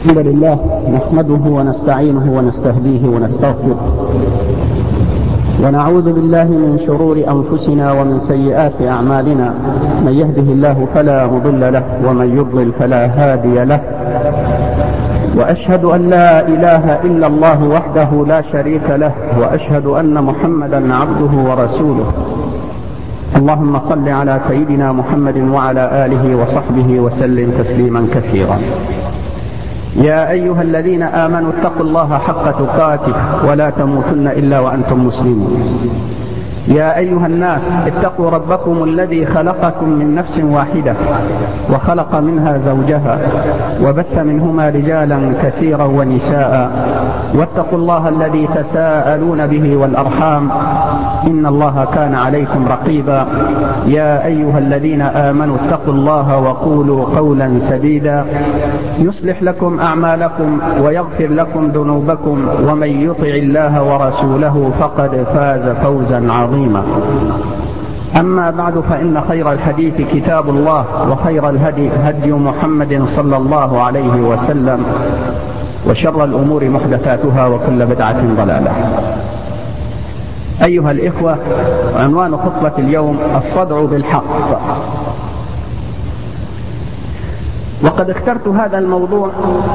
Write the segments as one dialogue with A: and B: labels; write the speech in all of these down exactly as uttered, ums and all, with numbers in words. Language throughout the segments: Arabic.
A: الحمد لله نحمده ونستعينه ونستهديه ونستغفره ونعوذ بالله من شرور أنفسنا ومن سيئات أعمالنا. من يهده الله فلا مضل له ومن يضلل فلا هادي له، وأشهد أن لا إله إلا الله وحده لا شريك له، وأشهد أن محمدا عبده ورسوله. اللهم صل على سيدنا محمد وعلى آله وصحبه وسلم تسليما كثيرا. يا أيها الذين آمنوا اتقوا الله حق تقاته ولا تموتن إلا وأنتم مسلمون. يا أيها الناس اتقوا ربكم الذي خلقكم من نفس واحدة وخلق منها زوجها وبث منهما رجالا كثيرا ونساء، واتقوا الله الذي تساءلون به والأرحام إن الله كان عليكم رقيبا. يا أيها الذين آمنوا اتقوا الله وقولوا قولا سديدا يصلح لكم أعمالكم ويغفر لكم ذنوبكم، ومن يطع الله ورسوله فقد فاز فوزا عظيما. أما بعد، فإن خير الحديث كتاب الله، وخير الهدي هدي محمد صلى الله عليه وسلم، وشر الأمور محدثاتها وكل بدعة ضلالة. أيها الإخوة، عنوان خطبة اليوم الصدع بالحق. وقد اخترت هذا الموضوع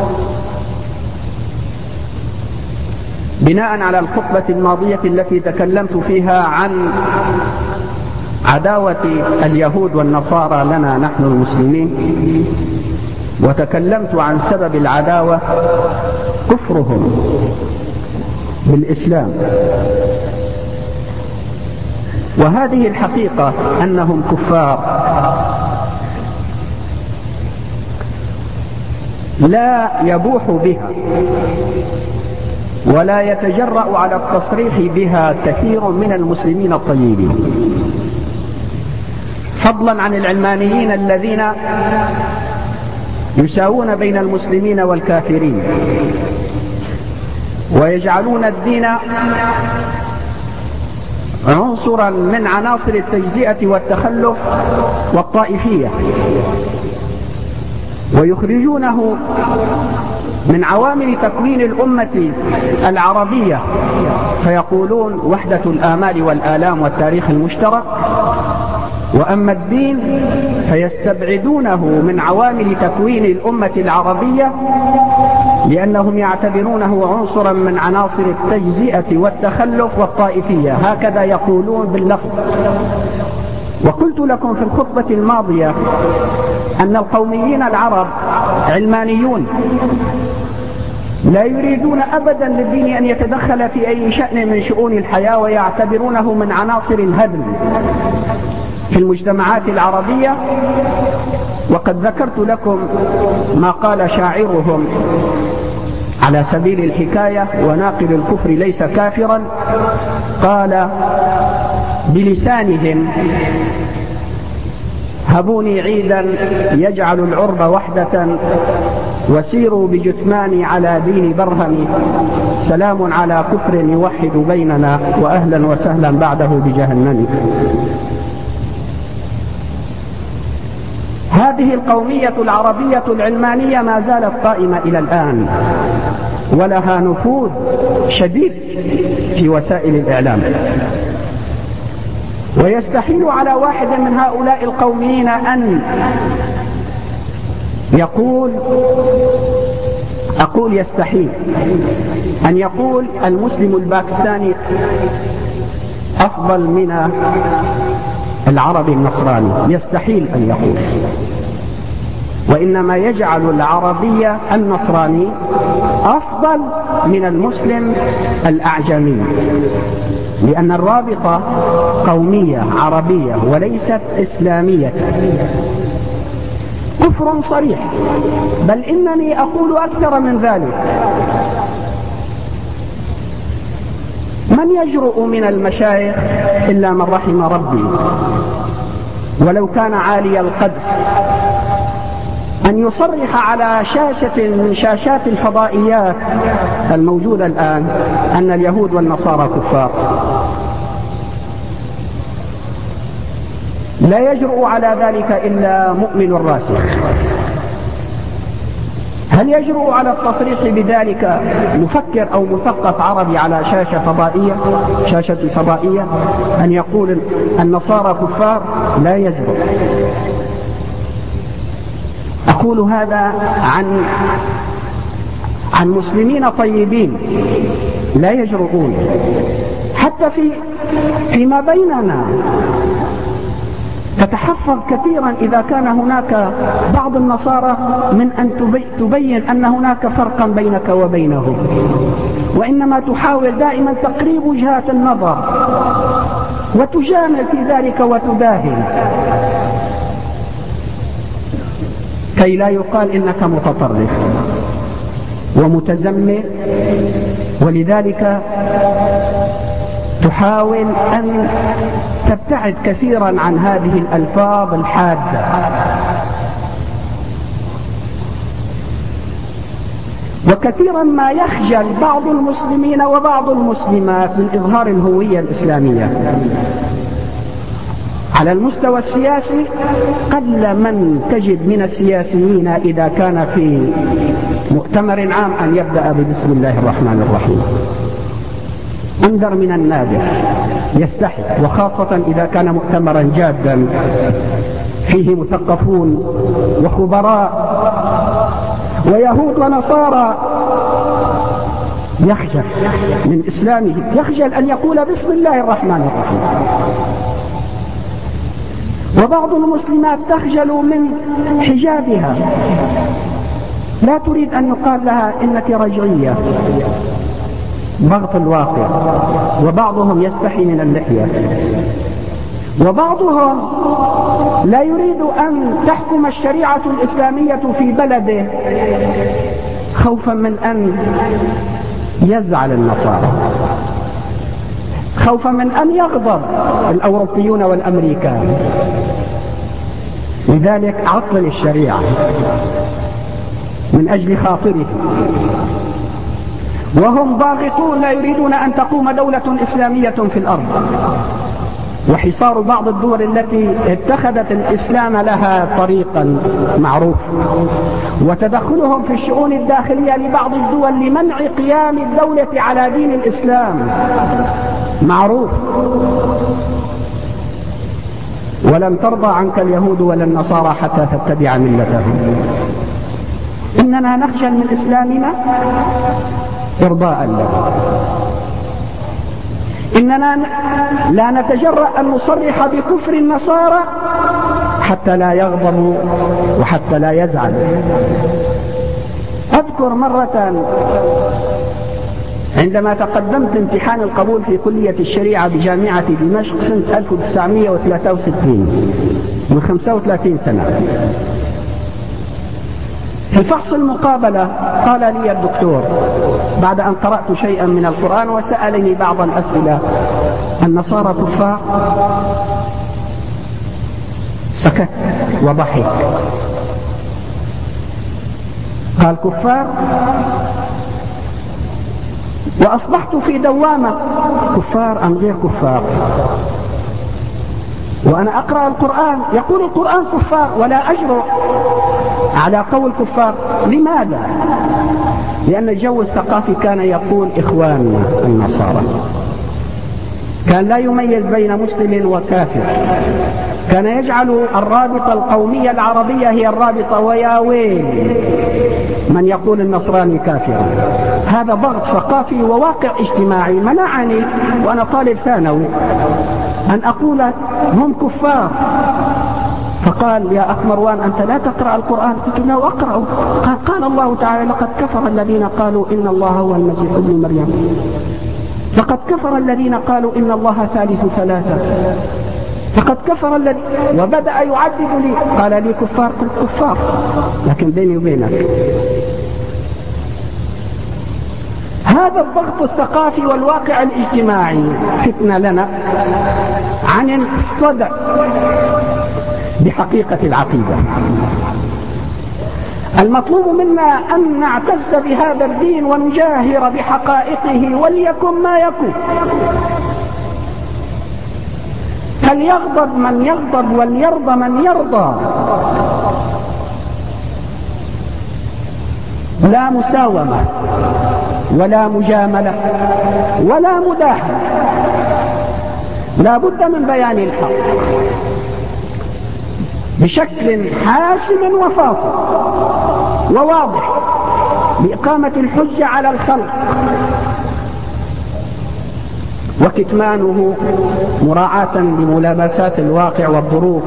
A: بناء على الخطبة الماضية التي تكلمت فيها عن عداوة اليهود والنصارى لنا نحن المسلمين، وتكلمت عن سبب العداوة كفرهم بالإسلام. وهذه الحقيقة أنهم كفار لا يبوح بها ولا يتجرأ على التصريح بها كثير من المسلمين الطيبين، فضلا عن العلمانيين الذين يساوون بين المسلمين والكافرين، ويجعلون الدين عنصرا من عناصر التجزئة والتخلف والطائفية، ويخرجونه من عوامل تكوين الأمة العربية، فيقولون وحدة الآمال والآلام والتاريخ المشترك. وأما الدين فيستبعدونه من عوامل تكوين الأمة العربية، لأنهم يعتبرونه عنصرا من عناصر التجزئة والتخلف والطائفية، هكذا يقولون باللفظ. وقلت لكم في الخطبة الماضية أن القوميين العرب علمانيون لا يريدون أبدا للدين أن يتدخل في أي شأن من شؤون الحياة، ويعتبرونه من عناصر الهدم في المجتمعات العربية. وقد ذكرت لكم ما قال شاعرهم على سبيل الحكاية: وناقل الكفر ليس كافرا، قال بلسانهم: هبوني عيدا يجعل العرب وحدة، وسيروا بجثماني على دين برهم، سلام على كفر يوحد بيننا، وأهلا وسهلا بعده بجهنم. هذه القومية العربية العلمانية ما زالت قائمة إلى الآن، ولها نفوذ شديد في وسائل الإعلام. ويستحيل على واحد من هؤلاء القوميين أن يقول أقول يستحيل أن يقول المسلم الباكستاني أفضل من العربي النصراني، يستحيل أن يقول. وإنما يجعل العربي النصراني أفضل من المسلم الأعجمي، لأن الرابطة قومية عربية وليست إسلامية. كفر صريح، بل إنني أقول أكثر من ذلك: من يجرؤ من المشايخ إلا من رحم ربي، ولو كان عالي القدر، أن يصرح على شاشة من شاشات الفضائيات الموجودة الآن أن اليهود والنصارى كفار؟ لا يجرؤ على ذلك إلا مؤمن راسخ. هل يجرؤ على التصريح بذلك مفكر أو مثقف عربي على شاشة فضائية شاشة فضائية أن يقول النصارى كفار؟ لا يجرؤ. أقول هذا عن عن مسلمين طيبين لا يجرؤون. حتى في فيما بيننا تتحفظ كثيرا إذا كان هناك بعض النصارى من أن تبين أن هناك فرقا بينك وبينهم، وإنما تحاول دائما تقريب وجهات النظر وتجامل في ذلك وتداهن كي لا يقال إنك متطرف ومتزمت. ولذلك تحاول أن تبتعد كثيرا عن هذه الألفاظ الحادة. وكثيرا ما يخجل بعض المسلمين وبعض المسلمات من إظهار الهوية الإسلامية. على المستوى السياسي قل من تجد من السياسيين إذا كان في مؤتمر عام أن يبدأ ببسم الله الرحمن الرحيم. انذر من النادر، يستحي، وخاصة إذا كان مؤتمرا جادا فيه مثقفون وخبراء ويهود ونصارى، يخجل من إسلامه، يخجل أن يقول بسم الله الرحمن الرحيم. وبعض المسلمات تخجل من حجابها، لا تريد أن يقال لها إنك رجعية، ضغط الواقع. وبعضهم يستحي من اللحية، وبعضهم لا يريد أن تحكم الشريعة الإسلامية في بلده خوفا من أن يزعل النصارى، خوفا من أن يغضب الأوروبيون والأمريكان. لذلك عطل الشريعة من أجل خاطره. وهم ضاغطون لا يريدون أن تقوم دولة إسلامية في الأرض. وحصار بعض الدول التي اتخذت الإسلام لها طريقا معروف، وتدخلهم في الشؤون الداخلية لبعض الدول لمنع قيام الدولة على دين الإسلام معروف. ولن ترضى عنك اليهود ولا النصارى حتى تتبع ملتهم. إننا نخجل من إسلامنا إرضاء له. إننا لا نتجرأ أن نصرح بكفر النصارى حتى لا يغضبوا وحتى لا يزعلوا. أذكر مرة عندما تقدمت امتحان القبول في كلية الشريعة بجامعة دمشق سنة ألف وتسعمائة وثلاثة وستين، من خمسة وثلاثين سنة، في فحص المقابلة قال لي الدكتور بعد أن قرأت شيئا من القرآن وسألني بعض الأسئلة: النصارى كفار؟ سكت وضحك. قال كفار، وأصبحت في دوامة: كفار أم غير كفار؟ وأنا أقرأ القرآن يقول القرآن كفار ولا أجرؤ على قول كفار. لماذا؟ لأن الجو الثقافي كان يقول إخواننا النصارى، كان لا يميز بين مسلم وكافر، كان يجعل الرابطة القومية العربية هي الرابطة، ويا ويل من يقول النصراني كافر. هذا ضغط ثقافي وواقع اجتماعي منعني وأنا طالب ثانوي أن أقول هم كفار. فقال: يا أخ مروان أنت لا تقرأ القرآن؟ قلت له أقرأ. قال: قال الله تعالى: لقد كفر الذين قالوا إن الله هو المسيح ابن مريم. لقد كفر الذين قالوا إن الله ثالث ثلاثة. لقد كفر الذي، وبدأ يعدد لي. قال لي كفار؟ قلت كفار، لكن بيني وبينك هذا الضغط الثقافي والواقع الاجتماعي فتنة لنا عن الصدع بحقيقة العقيدة. المطلوب منا أن نعتز بهذا الدين ونجاهر بحقائقه وليكن ما يكون. فليغضب من يغضب وليرضى من يرضى. لا مساومة ولا مجاملة ولا مداهنة، لا بد من بيان الحق بشكل حاسم وفاصل وواضح لإقامة الحجة على الخلق، وكتمانه مراعاة لملابسات الواقع والظروف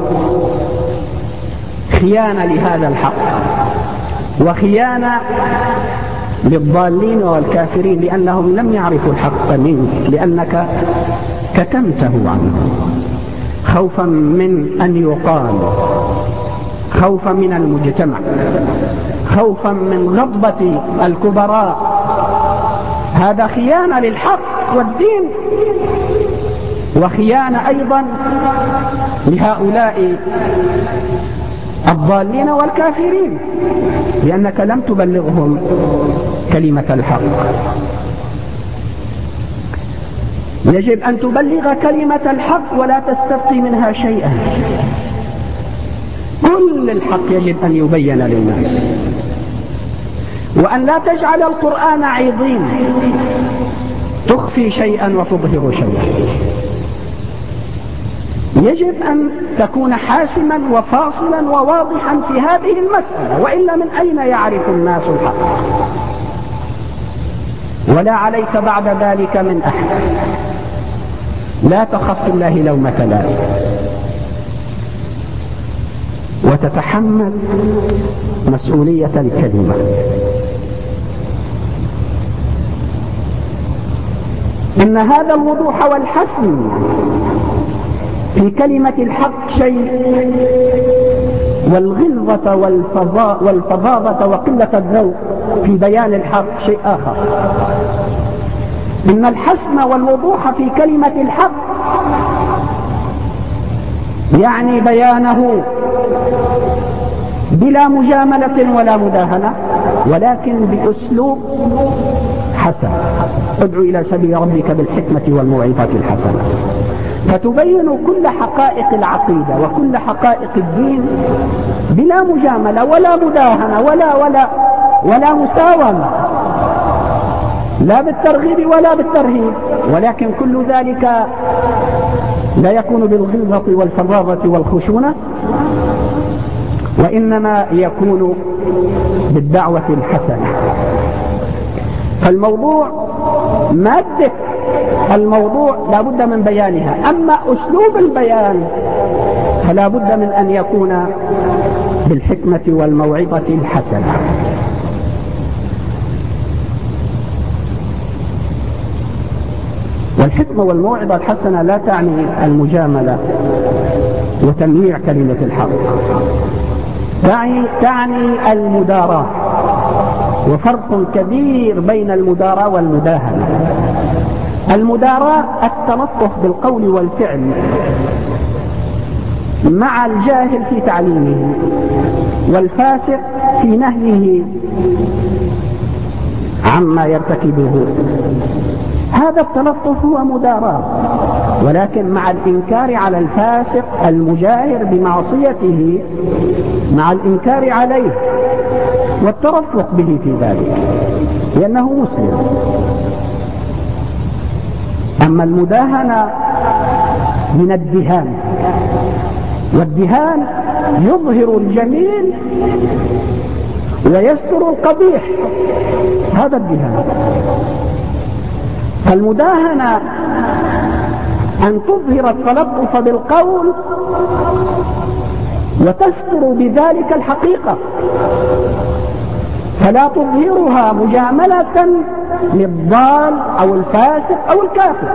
A: خيانة لهذا الحق وخيانة للضالين والكافرين، لأنهم لم يعرفوا الحق منك، لأنك كتمته عنه خوفا من أن يقال، خوفا من المجتمع، خوفا من غضبة الكبراء. هذا خيانة للحق والدين، وخيانة أيضا لهؤلاء الضالين والكافرين، لأنك لم تبلغهم كلمة الحق. يجب أن تبلغ كلمة الحق ولا تستبقي منها شيئا. كل الحق يجب أن يبين للناس، وأن لا تجعل القرآن عظيم تخفي شيئا وتظهر شيئا. يجب أن تكون حاسما وفاصلا وواضحا في هذه المسألة، وإلا من أين يعرف الناس الحق؟ ولا عليك بعد ذلك من أحد. لا تخف في الله لومة لائم، وتتحمل مسؤولية الكلمة. إن هذا الوضوح والحسم في كلمة الحق شيء، والغلظة والفظاظة وقلة الذوق في بيان الحق شيء آخر. إن الحسم والوضوح في كلمة الحق يعني بيانه بلا مجاملة ولا مداهنة، ولكن بأسلوب حسن. ادعو إلى سبيل ربك بالحكمة والموعظة الحسنة، فتبين كل حقائق العقيدة وكل حقائق الدين بلا مجاملة ولا مداهنة ولا ولا ولا مساومة، لا بالترغيب ولا بالترهيب، ولكن كل ذلك لا يكون بالغلظة والفظاظة والخشونة، وإنما يكون بالدعوة الحسنة. فالموضوع مادة الموضوع لا بد من بيانها، أما أسلوب البيان فلا بد من أن يكون بالحكمة والموعظة الحسنة. والحكمة والموعظة الحسنة لا تعني المجاملة وتمييع كلمة الحق، تعني, تعني المداراة، وفرق كبير بين المداراة والمداهنة. المداراة التلطف بالقول والفعل مع الجاهل في تعليمه والفاسق في نهيه عما يرتكبه، هذا التلطف هو مداراة، ولكن مع الإنكار على الفاسق المجاهر بمعصيته، مع الإنكار عليه والترفق به في ذلك لأنه مسلم. أما المداهنة من الدهان، والدهان يظهر الجميل ويستر القبيح، هذا الدهان. فالمداهنة أن تظهر التلطف بالقول وتستر بذلك الحقيقة، فلا تظهرها مجاملة للضال أو الفاسق أو الكافر،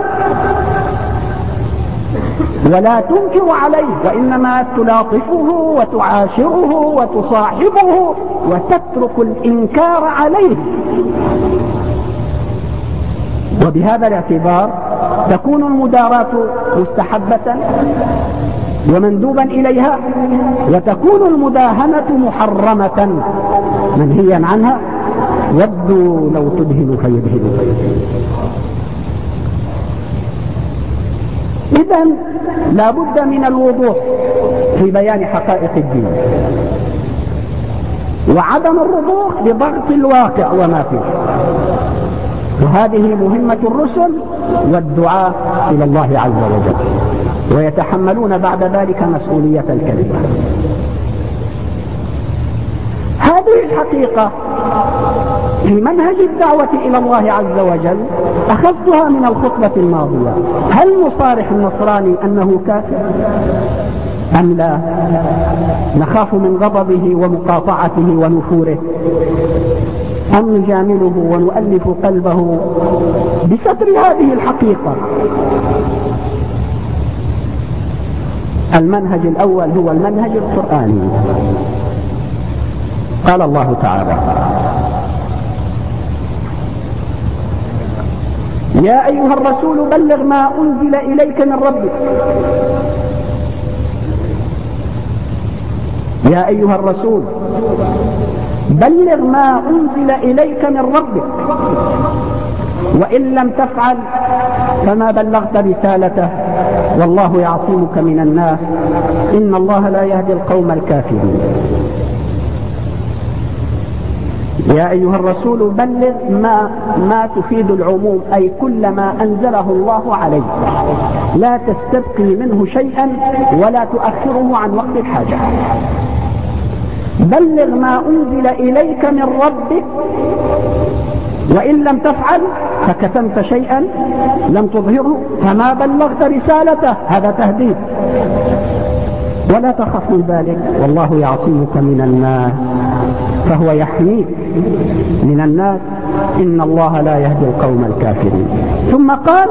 A: ولا تنكر عليه، وإنما تلاطفه وتعاشره وتصاحبه وتترك الإنكار عليه. وبهذا الاعتبار تكون المداراة مستحبة ومندوبا إليها، وتكون المداهنة محرمة منهيا عنها. ودوا لو تدهنوا فيدهنوا. إذن لا بد من الوضوح في بيان حقائق الدين، وعدم الرضوخ بضغط الواقع وما فيه. وهذه مهمة الرسل والدعاء إلى الله عز وجل، ويتحملون بعد ذلك مسؤولية الكلمة. هذه الحقيقة في منهج الدعوة إلى الله عز وجل أخذتها من الخطبة الماضية. هل نصارح النصراني أنه كافر أم لا؟ نخاف من غضبه ومقاطعته ونفوره، أم نجامله ونؤلف قلبه بستر هذه الحقيقة؟ المنهج الأول هو المنهج القرآني. قال الله تعالى: يا أيها الرسول بلغ ما أنزل إليك من ربك. يا أيها الرسول بلغ ما أنزل إليك من ربك وإن لم تفعل فما بلغت رسالته والله يعصمك من الناس إن الله لا يهدي القوم الكافرين. يا أيها الرسول بلغ ما, ما تفيد العموم، أي كل ما أنزله الله عليك، لا تستبقي منه شيئا ولا تؤخره عن وقت الحاجة. بلغ ما أنزل إليك من ربك وإن لم تفعل فكتمت شيئا لم تظهره فما بلغت رسالته، هذا تهديد. ولا تخف من ذلك والله يعصمك من الناس، فهو يحميك من الناس إن الله لا يهدي القوم الكافرين. ثم قال: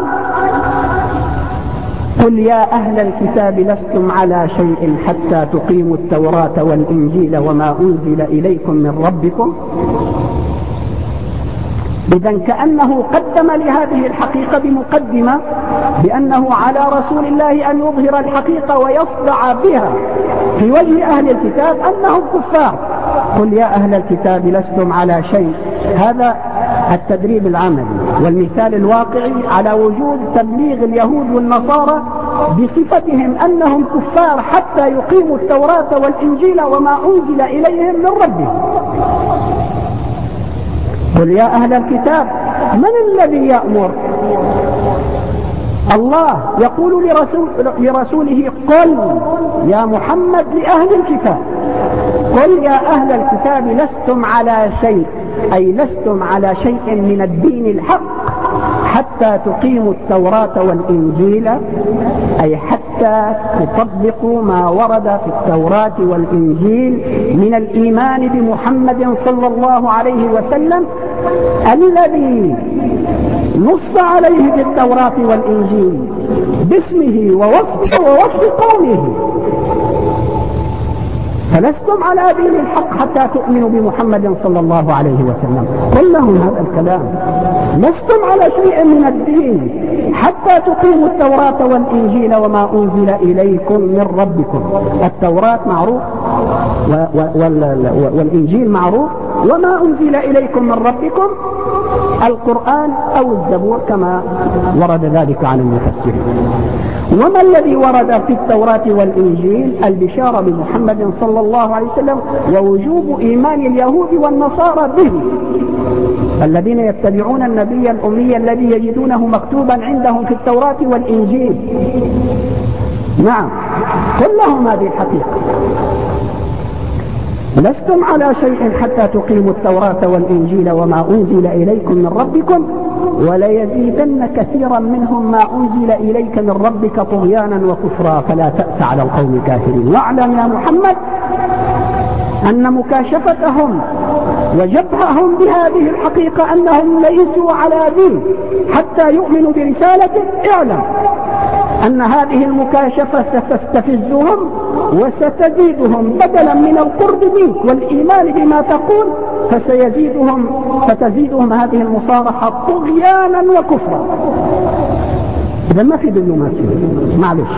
A: قل يا أهل الكتاب لستم على شيء حتى تقيموا التوراة والإنجيل وما أنزل إليكم من ربكم. إذن كأنه قدم لهذه الحقيقة بمقدمة بأنه على رسول الله أن يظهر الحقيقة ويصدع بها في وجه أهل الكتاب أنهم كفار. قل يا أهل الكتاب لستم على شيء، هذا التدريب العملي والمثال الواقعي على وجود تبليغ اليهود والنصارى بصفتهم أنهم كفار حتى يقيموا التوراة والإنجيل وما أنزل إليهم من ربهم. قل يا أهل الكتاب، من الذي يأمر؟ الله يقول لرسول لرسوله: قل يا محمد لأهل الكتاب، قل يا أهل الكتاب لستم على شيء، أي لستم على شيء من الدين الحق حتى تقيموا التوراة والإنجيل، أي حتى تطبقوا ما ورد في التوراة والإنجيل من الإيمان بمحمد صلى الله عليه وسلم الذي نص عليه في التوراة والإنجيل باسمه ووصفه ووصف قومه. فلستم على دين الحق حتى تؤمنوا بمحمد صلى الله عليه وسلم. قل لهم هذا الكلام: لستم على شيء من الدين حتى تقيموا التوراة والإنجيل وما أنزل إليكم من ربكم. التوراة معروف والإنجيل معروف، وما أنزل إليكم من ربكم القرآن أو الزبور كما ورد ذلك عن المفسرين. وما الذي ورد في التوراة والإنجيل؟ البشارة بمحمد صلى الله عليه وسلم ووجوب إيمان اليهود والنصارى به، الذين يتبعون النبي الأمي الذي يجدونه مكتوبا عندهم في التوراة والإنجيل. نعم، قل لهم هذه الحقيقة: لستم على شيء حتى تقيموا التوراة والإنجيل وما أنزل إليكم من ربكم وليزيدن كثيرا منهم ما أنزل إليك من ربك طغيانا وكفرا فلا تأس على القوم الكافرين. واعلم يا محمد أن مكاشفتهم وجبههم بهذه الحقيقة أنهم ليسوا على دين حتى يؤمنوا برسالتك. اعلم أن هذه المكاشفة ستستفزهم وستزيدهم بدلا من القرب منك والإيمان بما تقول، فسيزيدهم ستزيدهم هذه المصارحة طغيانا وكفرا. إذا ما في دبلوماسية، معلش.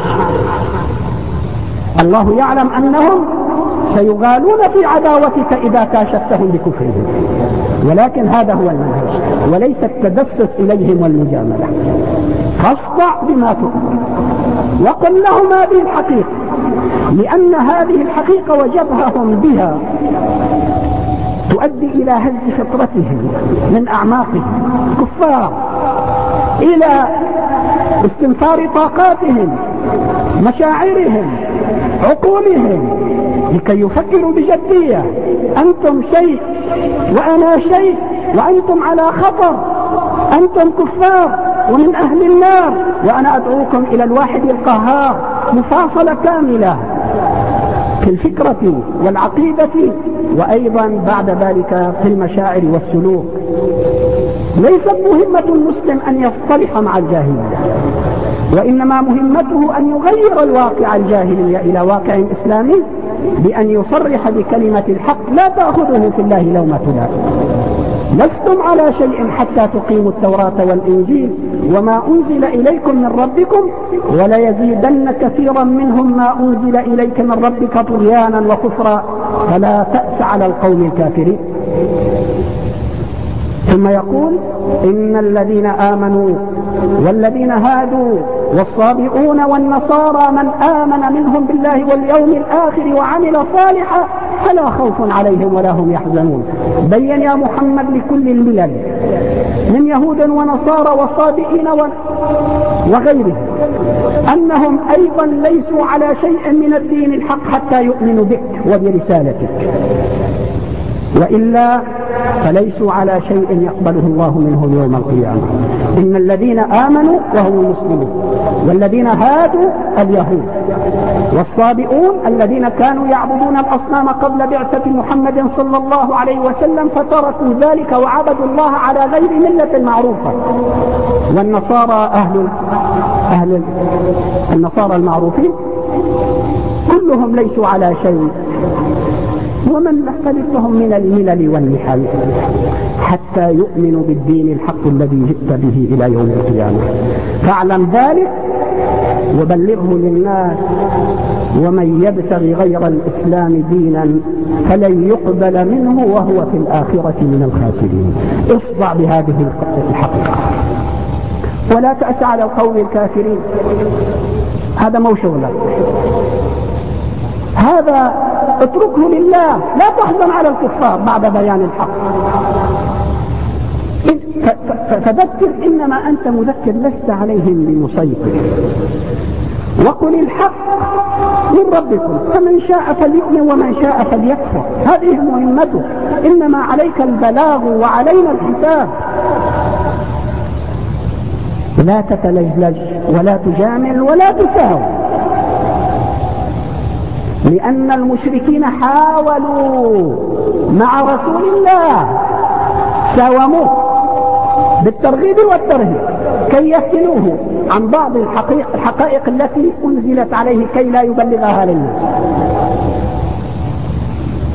A: الله يعلم أنهم سيغالون في عداوتك إذا كاشفتهم بكفرهم، ولكن هذا هو المنهج وليس التدسس إليهم والمجاملة. فاصدع بما تؤمر وقل لهم هذه الحقيقة، لأن هذه الحقيقة وجبههم بها
B: تؤدي إلى هز فطرتهم من أعماقهم كفار، إلى استنفار طاقاتهم، مشاعرهم، عقولهم، لكي يفكروا بجدية. أنتم شيء وأنا شيء، وأنتم على خطر، أنتم كفار ومن أهل النار، وأنا أدعوكم إلى الواحد القهار. مفاصلة كاملة في الفكرة والعقيدة، وأيضا بعد ذلك في المشاعر والسلوك. ليست مهمة المسلم أن يصطلح مع الجاهلية، وإنما مهمته أن يغير الواقع الجاهلية إلى واقع إسلامي بأن يصرح بكلمة الحق لا تأخذه في الله لومة لائم. لستم على شيء حتى تقيموا التوراة والإنجيل وما أنزل إليكم من ربكم وليزيدن كثيرا منهم ما أنزل إليك من ربك طغيانا وكفرا فلا تأس على القوم الكافرين. ثم يقول إن الذين آمنوا والذين هادوا والصابئون والنصارى من آمن منهم بالله واليوم الآخر وعمل صالحا فلا خوف عليهم ولا هم يحزنون. بين يا محمد لكل الملل من يهود ونصارى وصابئين وغيرهم أنهم أيضا ليسوا على شيء من الدين الحق حتى يؤمنوا بك وبرسالتك، وإلا فليسوا على شيء يقبله الله منهم يوم القيامة. إن الذين آمنوا وهم المسلمون، والذين هادوا اليهود، والصابئون الذين كانوا يعبدون الأصنام قبل بعثة محمد صلى الله عليه وسلم فتركوا ذلك وعبدوا الله على غير ملة معروفة، والنصارى أهل, أهل النصارى المعروفين كلهم ليسوا على شيء، ومن مختلفهم من الملل والنحل حتى يؤمنوا بالدين الحق الذي جئت به إلى يوم القيامة. فاعلم ذلك وبلغه للناس، ومن يبتغي غير الإسلام دينا فلن يقبل منه وهو في الآخرة من الخاسرين. اصدع بهذه الحقيقة ولا تأس على القوم الكافرين. هذا مو شغلك، هذا اتركه لله، لا تحزن على الكفار بعد بيان الحق. فذكر إنما أنت مذكر لست عليهم بمسيطر. وقل الحق من ربكم فمن شاء فليؤمن ومن شاء فليكفر. هذه مهمته، إنما عليك البلاغ وعلينا الحساب. لا تتلجلج ولا تجامل ولا تساوي، لأن المشركين حاولوا مع رسول الله ساوموه بالترغيب والترهيب كي يفتنوه عن بعض الحقائق, الحقائق التي أنزلت عليه كي لا يبلغها للناس.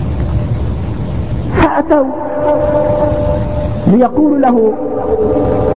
B: فأتوا ليقولوا له